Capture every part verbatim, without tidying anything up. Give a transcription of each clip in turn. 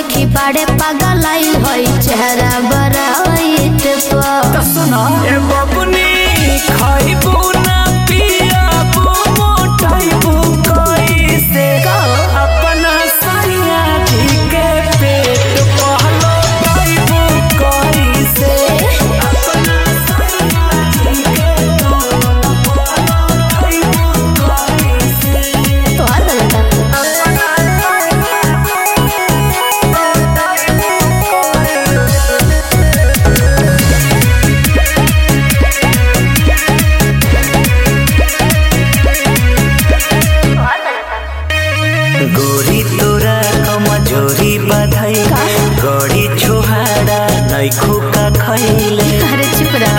देखी बड़े पागल आई होई चेहरा बराइत पर सुना ए बबुनी खाइबू ना पियाबू मोटाइबू कैसे अपना सैया जी के पेट पहलो खाइबू कैसे अपना सैया जी के पेट पहलो खाइबू कैसे तो हर गलता गोरी तोरा कमजोरी बधाई गड़ी छोहाड़ा नैखू का खैले अरे चुप रह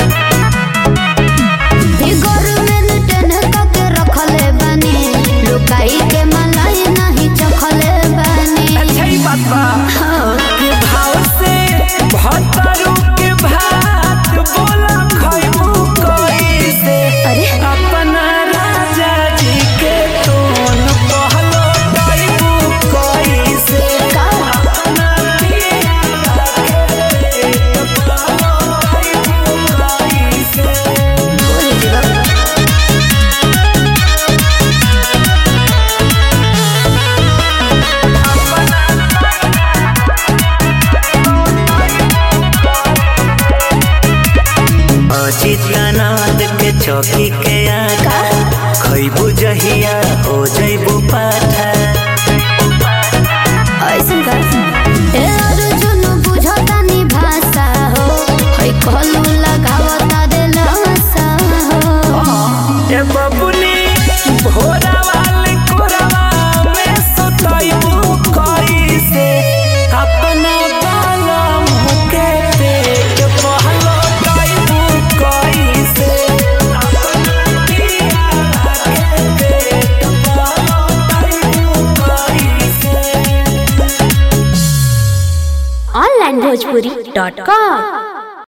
फिगर में लटन के रखले बानी लुकाई के मलाई नहीं चखले बानी अच्छा ही बात बा के भाव से भतरू के भात बोला खैबू कैसे अरे अपना राजा जी के तोन पहलो दैबू कैसे अपना पिया के पेट पहलो दैबू कैसे अजितानाथ के चौकी के आटा खैबू जहिया हो जैबू पाठा ऐसन कर ए अर्जुन बुझतानी भाषा हो है कहलू लगावता रे लासा हो ए बबुनी भोरा वाले कोरवा में सुतैबू कैसे अपना बाला मुँह के पेट पहलो दैबू कैसे अपना पिया के पेट पहलो दैबू कैसे ऑनलाइन भोजपुरी डॉट कॉम